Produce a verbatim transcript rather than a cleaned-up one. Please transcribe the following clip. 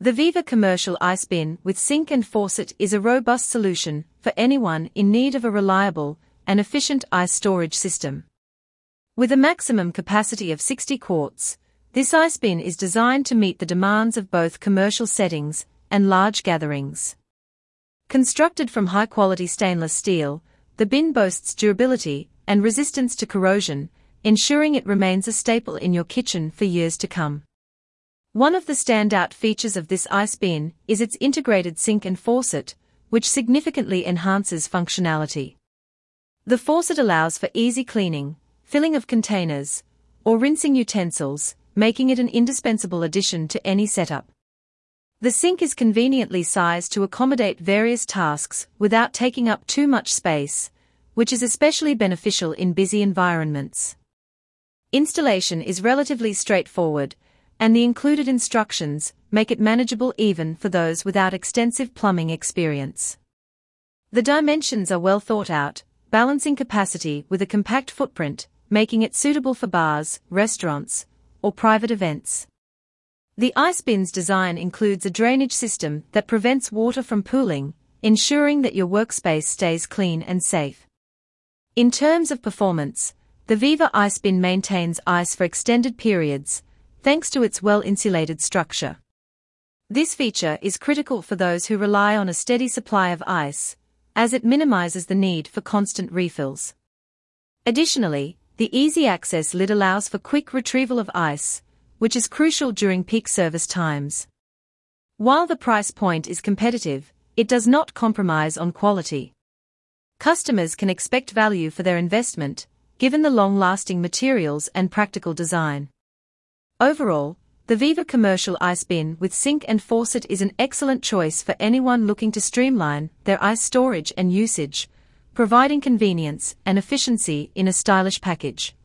The Viva Commercial Ice Bin with sink and faucet is a robust solution for anyone in need of a reliable and efficient ice storage system. With a maximum capacity of sixty quarts, this ice bin is designed to meet the demands of both commercial settings and large gatherings. Constructed from high-quality stainless steel, the bin boasts durability and resistance to corrosion, ensuring it remains a staple in your kitchen for years to come. One of the standout features of this ice bin is its integrated sink and faucet, which significantly enhances functionality. The faucet allows for easy cleaning, filling of containers, or rinsing utensils, making it an indispensable addition to any setup. The sink is conveniently sized to accommodate various tasks without taking up too much space, which is especially beneficial in busy environments. Installation is relatively straightforward, and the included instructions make it manageable even for those without extensive plumbing experience. The dimensions are well thought out, balancing capacity with a compact footprint, making it suitable for bars, restaurants, or private events. The ice bin's design includes a drainage system that prevents water from pooling, ensuring that your workspace stays clean and safe. In terms of performance, the Viva Ice Bin maintains ice for extended periods, thanks to its well-insulated structure. This feature is critical for those who rely on a steady supply of ice, as it minimizes the need for constant refills. Additionally, the easy access lid allows for quick retrieval of ice, which is crucial during peak service times. While the price point is competitive, it does not compromise on quality. Customers can expect value for their investment, given the long-lasting materials and practical design. Overall, the Viva Commercial Ice Bin with sink and faucet is an excellent choice for anyone looking to streamline their ice storage and usage, providing convenience and efficiency in a stylish package.